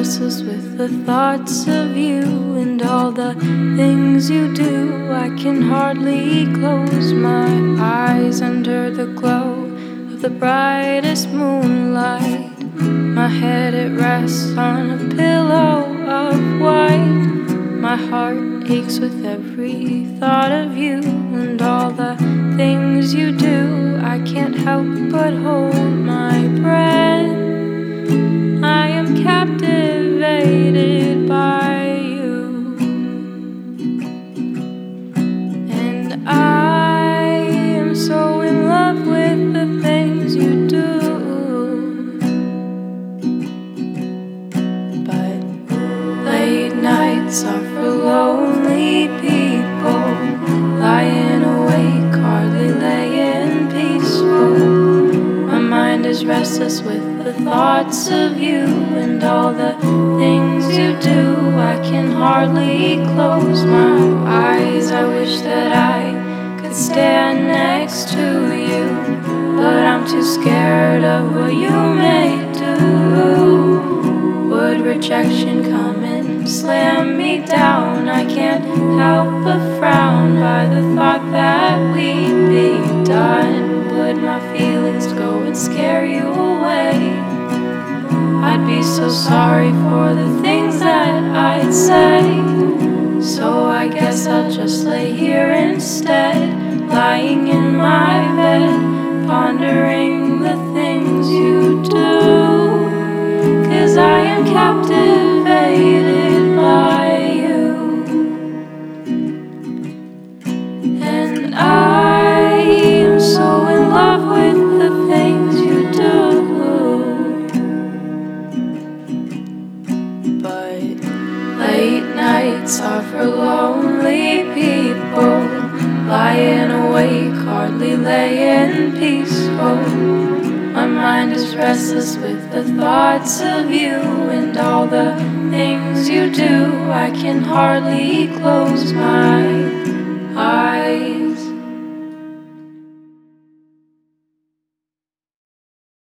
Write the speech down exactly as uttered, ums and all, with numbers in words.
restless with the thoughts of you and all the things you do. I can hardly close my eyes under the glow of the brightest moonlight. My head, it rests on a pillow of white. My heart aches with every thought of you and all the things you do. I can't help but hold my breath. I am captivated by you, and I am so in love with the things you do. But late nights are for lonely people, lying awake, hardly laying peaceful. My mind is restless with the thoughts of you and all the things you do. I can hardly close my eyes. I wish that I could stand next to you, but I'm too scared of what you may do. Would rejection come and slam me down? I can't help but frown by the thought that we'd be done. Would my feelings go and scare you away? I'd be so sorry for the things that I'd say. So I guess I'll just lay here instead, lying in my bed, pondering the things you do. 'Cause I am captivated by you, and I am so in love with the things you do. But late nights are for lonely people, lying awake, hardly laying peaceful. My mind is restless with the thoughts of you and all the things you do. I can hardly close my eyes.